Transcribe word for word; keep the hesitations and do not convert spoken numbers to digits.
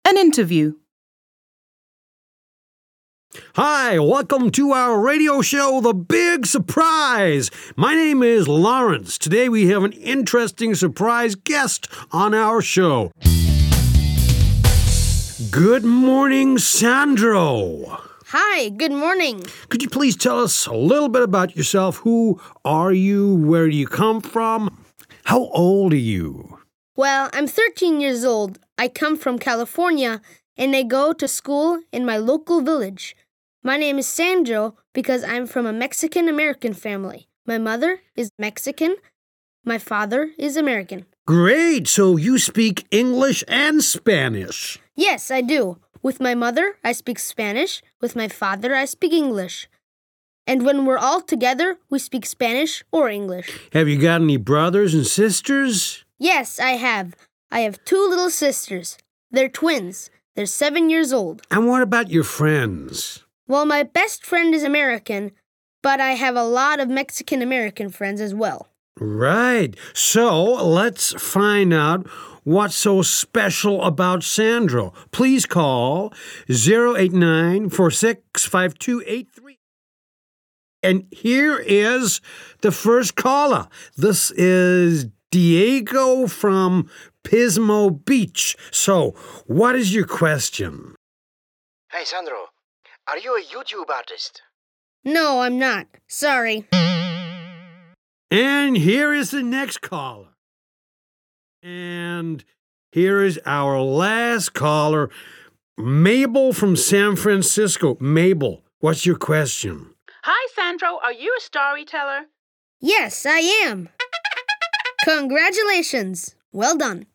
An interview. Hi, welcome to our radio show, The Big Surprise. My name is Lawrence. Today we have an interesting surprise guest on our show. Good morning, Sandro. Hi, good morning. Could you please tell us a little bit about yourself? Who are you? Where do you come from? How old are you? Well, I'm thirteen years old. I come from California, and I go to school in my local village. My name is Sandro because I'm from a Mexican-American family. My mother is Mexican. My father is American. Great, so you speak English and Spanish. Yes, I do. With my mother, I speak Spanish. With my father, I speak English. And when we're all together, we speak Spanish or English. Have you got any brothers and sisters? Yes, I have. I have two little sisters. They're twins. They're seven years old. And what about your friends? Well, my best friend is American, but I have a lot of Mexican-American friends as well. Right. So let's find out what's so special about Sandro. Please call zero eight nine, four six five two eight three. And here is the first caller. This is Diego from Pismo Beach. So, what is your question? Hey, Sandro, are you a YouTube artist? No, I'm not. Sorry. And here is the next caller. And here is our last caller, Mabel from San Francisco. Mabel, what's your question? Hi, Sandro. Are you a storyteller? Yes, I am. Congratulations. Well done.